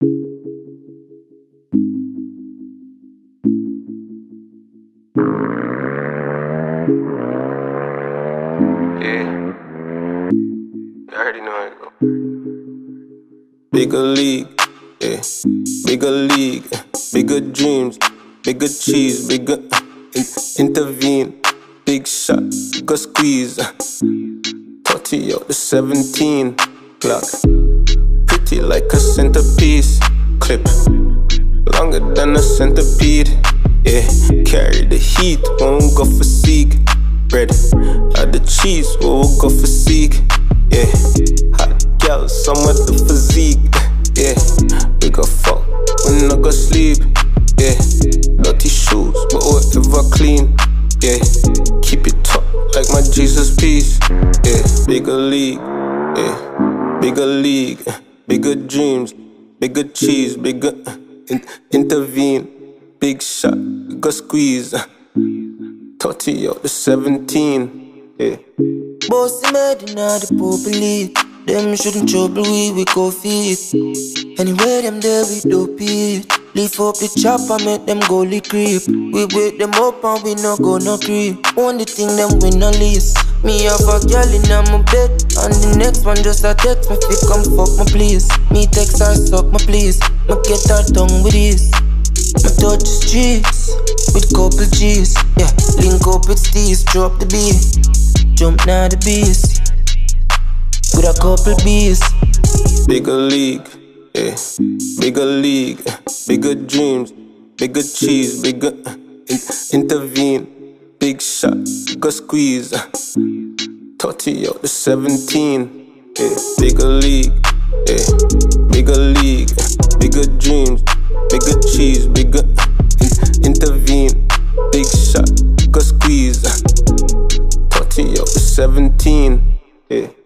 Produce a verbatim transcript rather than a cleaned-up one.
Yeah, you already know how it go. Bigger league, yeah. Bigger league, bigger dreams, bigger cheese, bigger uh, in intervene. Big shot, bigger squeeze. Uh, thirty out the seventeen clock. Pretty like a centerpiece. Clip longer than a centipede. Yeah, carry the heat, won't go for seek. Bread, add the cheese, won't go for seek. Yeah, hot gal, some with the physique. Yeah, we go fuck when I go sleep. Yeah, dirty shoes, but whatever clean. Yeah, keep it top like my Jesus piece. Yeah, bigger league. Yeah, bigger league, bigger dreams, bigger cheese, bigger uh, in intervene. Big shot, bigger squeeze. Uh, thirty out the seventeen. Yeah. Bossy made in the purple league. Them shouldn't trouble we, we go feed. Anyway, them there we dope it. Lift up the chopper, make them go creep. We wake them up and we no go no creep. Only thing them we no list. Me have a girl in my bed, and the next one just a text me fi come fuck my please. Me text her suck my please. Me get her tongue with this. Me touch the streets with couple G's. Yeah, link up with Steez, drop the beat. Jump now the beast with a couple bees. Bigger league, yeah. Bigger league, bigger dreams, bigger cheese, bigger uh, in intervene. Big shot, bigger squeeze. Uh, thirty out the seventeen. Yeah. Bigger league, yeah. Bigger league, bigger dreams, bigger cheese, bigger uh, in intervene. Big shot, bigger squeeze. Uh, thirty out the seventeen. Yeah.